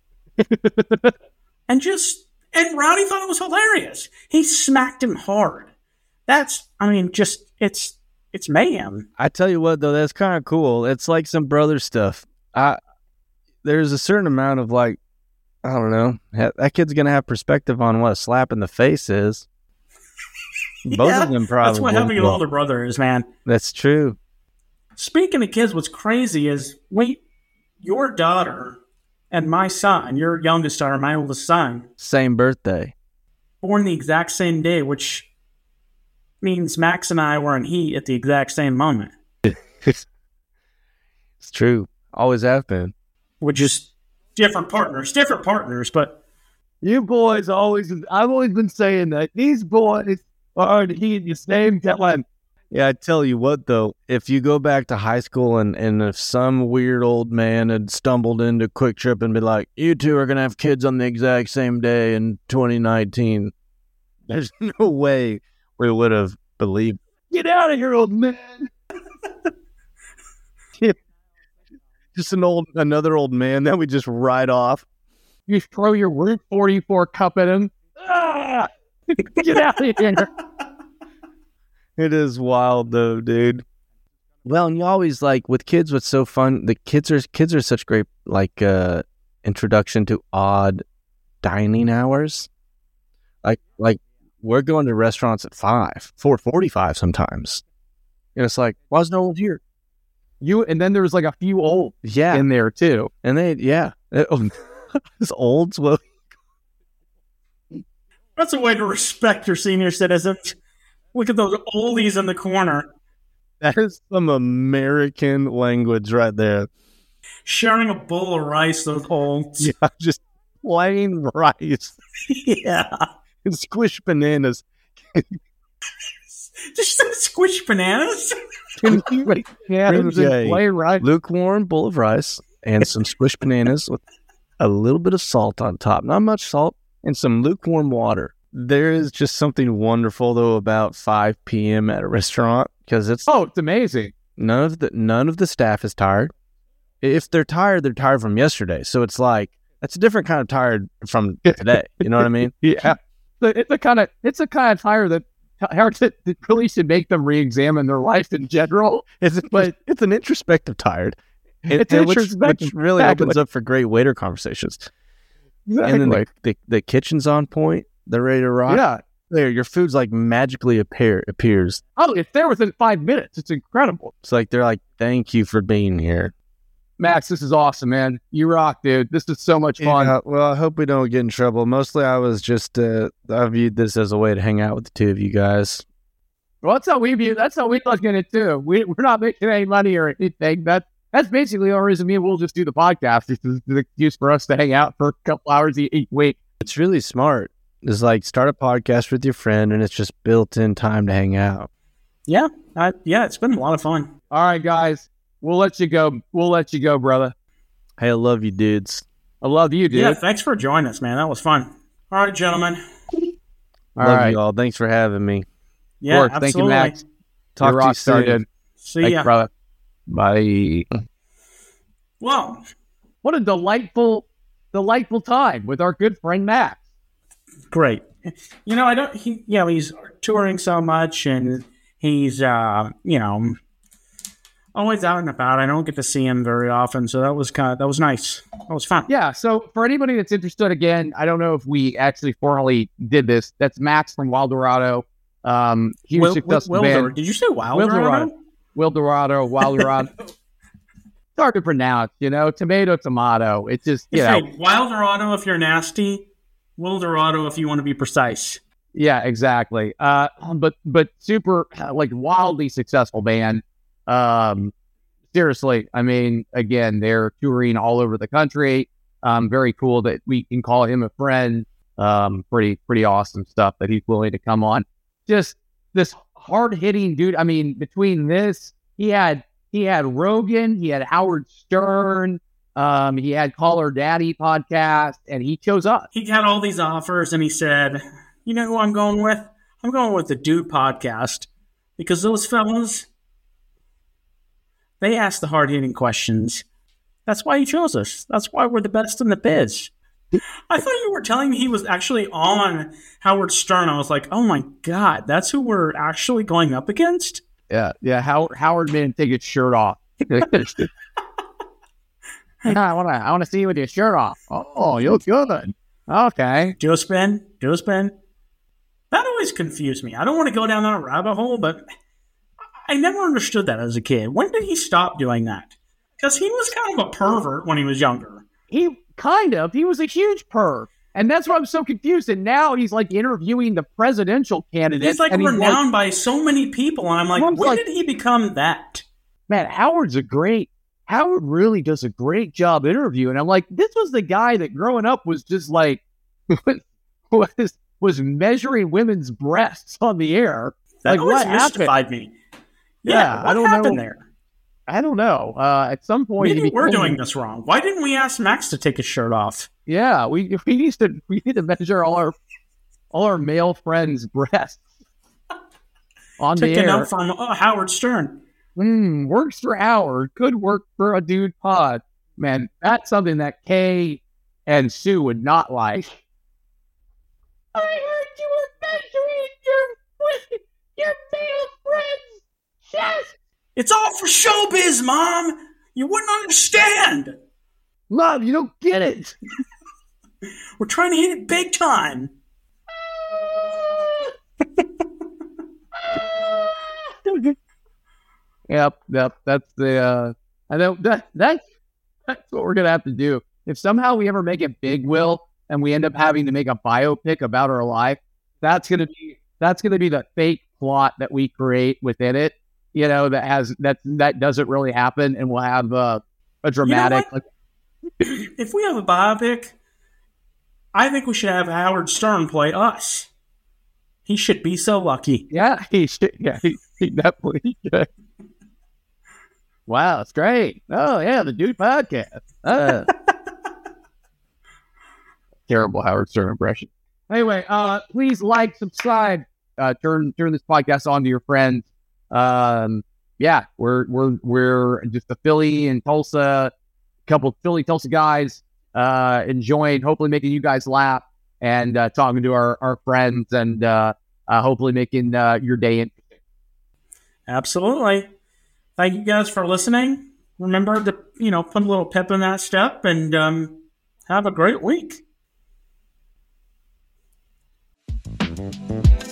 S2: And just, and Rowdy thought it was hilarious. He smacked him hard. That's, I mean, just, it's, it's mayhem.
S4: I tell you what, though, that's kind of cool. It's like some brother stuff. I there's a certain amount of like, I don't know, that that kid's gonna have perspective on what a slap in the face is. Both
S2: Yeah,
S4: of them probably.
S2: That's what having an
S4: will.
S2: older brother is, man.
S4: That's true.
S2: Speaking of kids, what's crazy is, wait, your daughter and my son, your youngest daughter, my oldest son,
S4: Same birthday.
S2: born the exact same day, which means Max and I were in heat at the exact same moment,
S4: It's true. Always have been.
S2: which is different partners, different partners, but
S3: You boys always, I've always been saying that these boys are the heat at the same time.
S4: Yeah, I tell you what, though, if you go back to high school and, and if some weird old man had stumbled into Quick Trip and be like, you two are going to have kids on the exact same day in twenty nineteen, there's no way we would have believed.
S3: Get out of here, old man.
S4: Just an old, another old man that we just ride off.
S3: You throw your Route forty-four cup at him. Ah! Get out of here.
S4: It is wild though, dude. Well, and you always like with kids, what's so fun, the kids are kids are such great like uh introduction to odd dining hours. Like like we're going to restaurants at five, four forty five sometimes. And it's like, why is no one here?
S3: You and then there's like a few old
S4: Yeah.
S3: in there too.
S4: And they yeah. It's olds. Well,
S2: That's a way to respect your senior citizens. Look at those oldies in the corner.
S4: that is some American language right there.
S2: Sharing a bowl of rice, those olds.
S4: Yeah, just plain rice
S2: Yeah.
S4: and squished bananas.
S2: Just squish bananas.
S3: Yeah, it was in
S4: Jay.
S3: play, right?
S4: Lukewarm bowl of rice and some squished bananas with a little bit of salt on top. Not much salt, and some lukewarm water. There is just something wonderful though about five p.m. at a restaurant because it's
S3: Oh, it's amazing.
S4: none of the none of the staff is tired. If they're tired, they're tired from yesterday. So it's like that's a different kind of tired from today. You know what I mean?
S3: Yeah, So it's a kind of it's a kind of tire that hard to, that really should make them re-examine their life in general.
S4: It's but it's an introspective tired. And-
S3: It's
S4: and which,
S3: introspective,
S4: which really
S3: exactly.
S4: opens up for great waiter conversations.
S3: Exactly.
S4: And then the, the the kitchen's on point. They're ready to rock.
S3: yeah.
S4: There, your food's like magically appear appears.
S3: Oh, it's there within five minutes. It's incredible.
S4: It's like they're like, "Thank you for being here."
S3: Max, this is awesome, man. You rock, dude. This is so much fun.
S4: Yeah, well, I hope we don't get in trouble. Mostly, I was just uh, I viewed this as a way to hang out with the two of you guys.
S3: Well, that's how we view. That's how we look at it too. We we're not making any money or anything. That that's basically our reason. Me and we'll just do the podcast. It's an excuse for us to hang out for a couple hours each week.
S4: It's really smart. It's like start a podcast with your friend, and it's just built-in time to hang out.
S2: Yeah. I, yeah, it's been a lot of fun.
S3: All right, guys. We'll let you go. We'll let you go, brother.
S4: Hey, I love you, dudes.
S3: I love you, dude.
S2: Yeah, thanks for joining us, man. That was fun. All right, gentlemen.
S3: All
S4: love
S3: right.
S4: you all. Thanks for having me.
S2: Yeah,
S3: Work.
S2: absolutely.
S3: Thank you, Max.
S4: Talk
S3: You're
S4: to
S3: rock
S4: you
S3: star,
S4: soon.
S3: dude.
S2: See
S3: Thank
S2: ya.
S3: you, brother. Bye.
S2: Well,
S3: What a delightful, delightful time with our good friend Max.
S2: great. You know, I don't. He, you know, he's touring so much, and he's, uh, you know, always out and about. I don't get to see him very often, so that was kind of that was nice. That was fun.
S3: Yeah. So for anybody that's interested, again, I don't know if we actually formally did this. That's Max from Wild Dorado. Um, huge
S2: Wil-
S3: successful
S2: Wil-
S3: band.
S2: Wilder. Did you say Wild
S3: Wild
S2: Dorado?
S3: Dorado. Wild Dorado. Wild Dorado. It's hard to pronounce, you know. Tomato, tomato. It's just, you
S2: You
S3: know.
S2: say Wild Dorado if you're nasty. Wildorado if you want to be precise.
S3: Yeah, exactly. Uh, but but super uh, like wildly successful band. Um, seriously, I mean, again, they're touring all over the country. Um, very cool that we can call him a friend. Um, pretty pretty awesome stuff that he's willing to come on. Just this hard hitting dude. I mean, between this, he had he had Rogan, he had Howard Stern. Um, he had Call Her Daddy podcast, and he chose us.
S2: He had all these offers, and he said, "You know who I'm going with? I'm going with the Dude podcast because those fellas, they ask the hard hitting questions. That's why he chose us. That's why we're the best in the biz." I thought you were telling me he was actually on Howard Stern. I was like, "Oh my god, that's who we're actually going up against."
S3: Yeah, yeah. Howard Howard made him take his shirt off. I want to. I want to see you with your shirt off. Oh, you look good. Okay.
S2: Joe Spin, Joe Spin. That always confused me. I don't want to go down that rabbit hole, but I never understood that as a kid. When did he stop doing that? Because he was kind of a pervert when he was younger.
S3: He kind of. He was a huge perv, and that's why I'm so confused. And now he's like interviewing the presidential candidate.
S2: He's like
S3: and
S2: renowned by so many people, and I'm like, when
S3: like,
S2: did he become that?
S3: Man, Howard's a great. Howard really does a great job interviewing. I'm like, this was the guy that growing up was just like was was measuring women's breasts on the air.
S2: That
S3: Like,
S2: always
S3: what happened?
S2: mystified me.
S3: Yeah,
S2: what
S3: I don't
S2: happened
S3: know.
S2: there?
S3: I don't know. Uh, at some point,
S2: Maybe
S3: he
S2: we're
S3: became-
S2: doing this wrong. Why didn't we ask Max to take his shirt off?
S3: Yeah, we we need to we need to measure all our all our male friends' breasts on the
S2: Taking
S3: air.
S2: up from uh, Howard Stern.
S3: Mm, works for Howard, could work for a dude pod. Man, that's something that Kay and Sue would not like. I heard you were measuring your your male friends' chest.
S2: It's all for showbiz, Mom. You wouldn't understand.
S3: Love, you don't get it.
S2: We're trying to hit it big time.
S3: Yep, yep. That's the. Uh, I know that that's that's what we're gonna have to do. If somehow we ever make it big, Will, and we end up having to make a biopic about our life, that's gonna be that's gonna be the fake plot that we create within it. You know, that has that that doesn't really happen, and we'll have uh, a dramatic.
S2: You know if we have a biopic, I think we should have Howard Stern play us. He should be so lucky.
S3: Yeah, he should. Yeah, he, he definitely should. Wow, it's great. Oh yeah, the Dude Podcast. Uh. Terrible Howard Stern impression. Anyway, uh, please like, subscribe, uh, turn turn this podcast on to your friends. Um, yeah, we're we're we're just a Philly and Tulsa, couple of Philly Tulsa guys, uh, enjoying, hopefully making you guys laugh and uh, talking to our our friends and uh, uh hopefully making uh, your day interesting.
S2: Absolutely. Thank you guys for listening. Remember to, you know, put a little pep in that step and um, have a great week.